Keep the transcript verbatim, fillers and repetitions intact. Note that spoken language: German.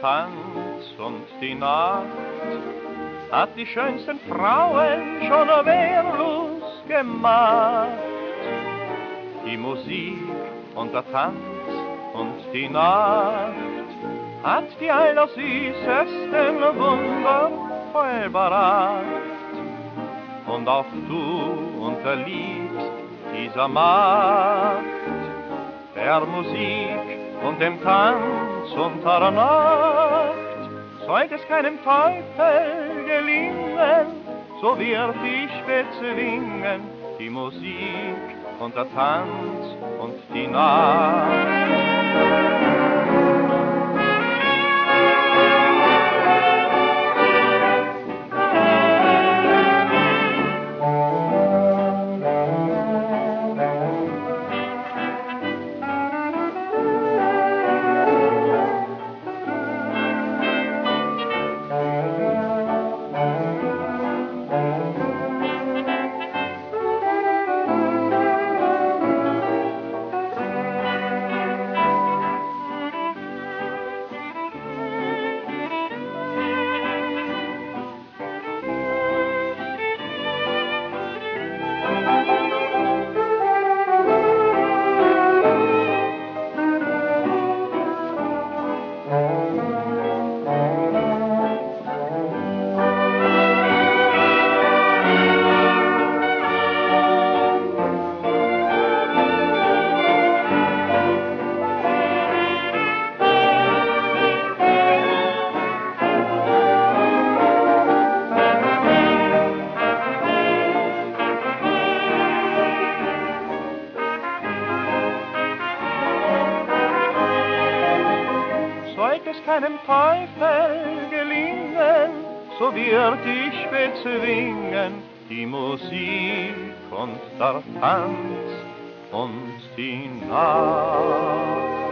Tanz und die Nacht hat die schönsten Frauen schon wehrlos gemacht. Die Musik und der Tanz und die Nacht hat die allersüßesten Wunder vollbracht. Und auch du unterliegst dieser Macht der Musik und dem Tanz unter der Nacht. Sollte es keinem Teufel gelingen, so wird dich bezwingen die Musik und der Tanz und die Nacht. Sollte es keinem Teufel gelingen, so wird dich bezwingen die Musik und der Tanz und die Nacht.